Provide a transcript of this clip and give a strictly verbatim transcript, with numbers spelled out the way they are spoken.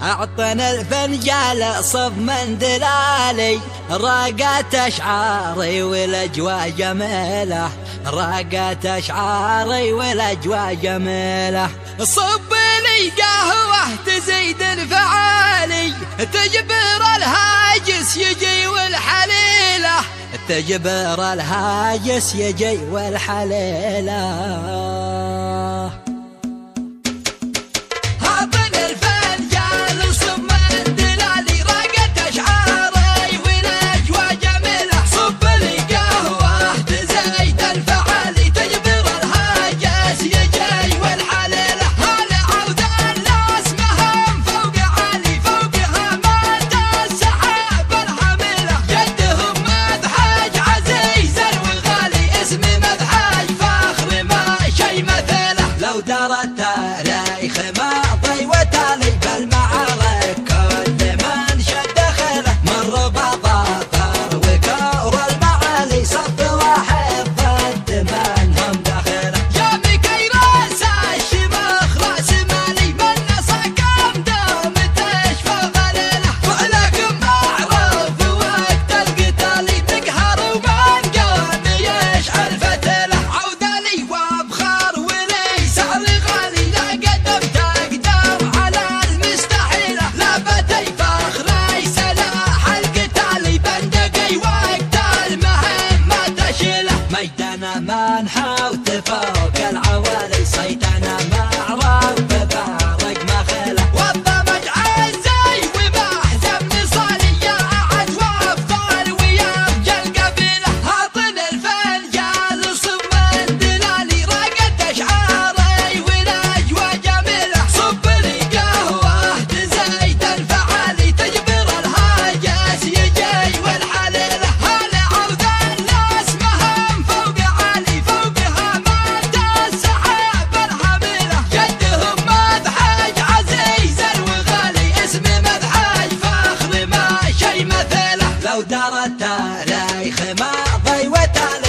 أعطنا الفنجال صب من دلالي، راقات أشعاري والأجواء جميلة، راقات أشعاري والأجواء جميلة. صب لي قهوة تزيد انفعالي، تجبر الهاجس يجي والحليلة، تجبر الهاجس يجي والحليلة. دار التاريخ ماضي وتالي بالمعارك، كل من شد خيله مر بضاطر وكور المعالي، صف واحد ضد منهم داخله. يا مكيراس الشمخ راس مالي، من نصك امدام تشفى غليله، فعلك معروف وقت القتال تقهر ومن قام يشعر فتله. عوده لي وابخار غالي لا قدم تقدم على المستحيلة، لابتي فخري سلاح القتالي بندقي وقت المهمة تشيله. ميدانا منحى وتفوق العوالي، صيدنا معروف ببارق مخيله، والضمج عزي ومحزم نصالي، يا أعز وأفضل ويا القبيلة. هاطن الفنجال صب من دلالي، راقد أشعار دار التاريخ ماضي وتالي.